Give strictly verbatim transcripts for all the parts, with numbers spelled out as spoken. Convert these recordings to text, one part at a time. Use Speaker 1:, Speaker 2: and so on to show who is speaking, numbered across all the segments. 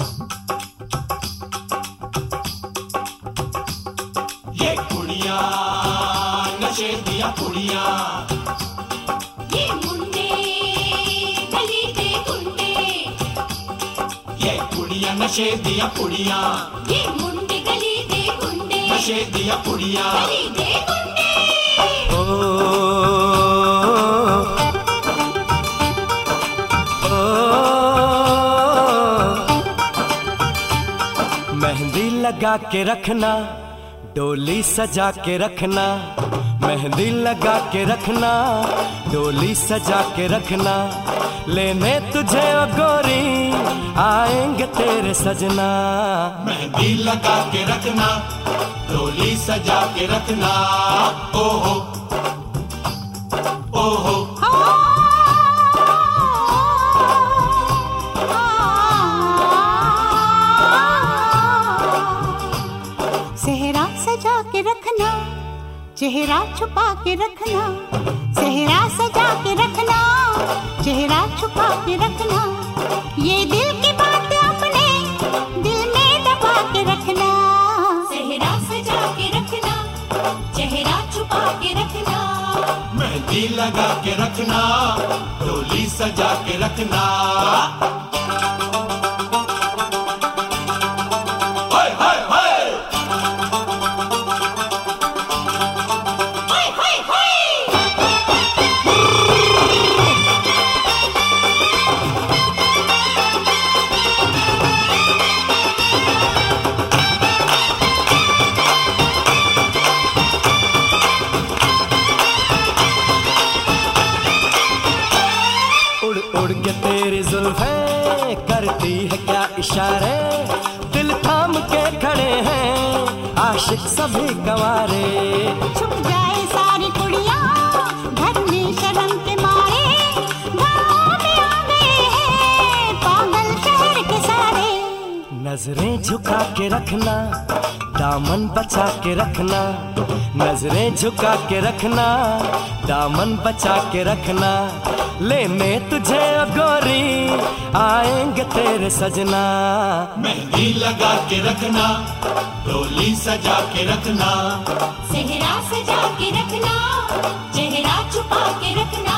Speaker 1: ये कुड़िया नशे दिया कुड़िया,
Speaker 2: ये मुंडे गली दे गुंडे,
Speaker 1: ये कुड़िया नशे दिया कुड़िया,
Speaker 2: ये मुंडे गली दे गुंडे,
Speaker 1: नशे दिया कुड़िया,
Speaker 2: गली दे गुंडे।
Speaker 3: ओ, मेहंदी लगा के रखना, डोली सजा के रखना, मेहंदी लगा के रखना, डोली सजा के रखना, लेने तुझे ओ गोरी आएंगे तेरे सजना।
Speaker 1: मेहंदी लगा के रखना, डोली सजा के रखना, ओहो ओहो
Speaker 2: सेहरा सजा के रखना, चेहरा छुपा के रखना, सेहरा सजा के रखना, चेहरा छुपा के रखना, ये दिल की बात अपने दिल में दबा के रखना। सेहरा सजा के रखना, चेहरा छुपा के रखना,
Speaker 1: मेहंदी लगा के रखना, डोली सजा के रखना।
Speaker 3: उड़ के तेरी जुल्फें करती है क्या इशारे, दिल थाम के खड़े हैं आशिक सभी गंवारे।
Speaker 2: छुप जाए सारी कुड़ियाँ घर में शर्म के मारे, गाँव में आ गए हैं पागल शहर के सारे।
Speaker 3: नजरें झुका के रखना, दामन बचा के रखना, नजरें झुका के रखना, दामन बचा के रखना, लेने तुझे ओ गोरी आएंगे तेरे सजना।
Speaker 1: मेहंदी लगा के रखना, डोली सजा के रखना,
Speaker 2: सेहरा सजा के रखना, चेहरा छुपा के रखना।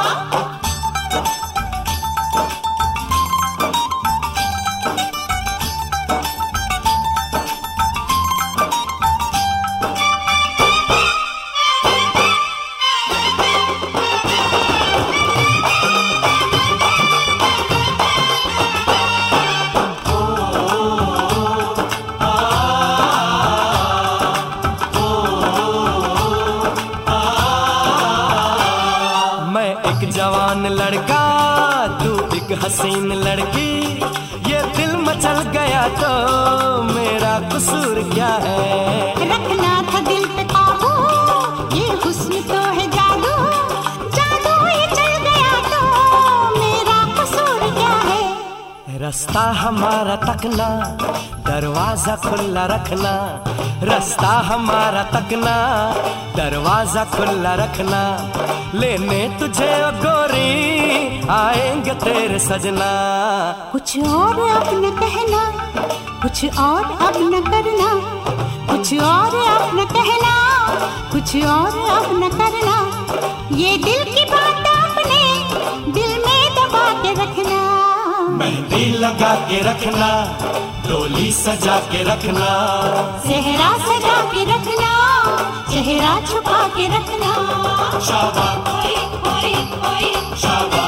Speaker 3: जवान लड़का तू एक हसीन लड़की, ये दिल मचल गया तो मेरा कसूर क्या है।
Speaker 2: रखना था दिल पे काबू, ये हुस्न तो है जादू, जादू ये चल गया तो मेरा कसूर क्या है।
Speaker 3: रास्ता हमारा तकना, दरवाजा खुला रखना, रास्ता हमारा तकना, दरवाजा खुला रखना, लेने तुझे ओ गोरी आएंगे तेरे सजना।
Speaker 2: कुछ और अब न कहना, कुछ और अब न करना, कुछ और अब न कहना, कुछ और अब न करना, ये दिल की बात अपने दिल में दबा के रखना।
Speaker 1: मेहंदी लगा के रखना, डोली सजा के रखना,
Speaker 2: सेहरा सजा के रखना, चेहरा छुपा के रखना।
Speaker 1: शाबाश
Speaker 2: ओए ओए ओए
Speaker 1: शाबाश।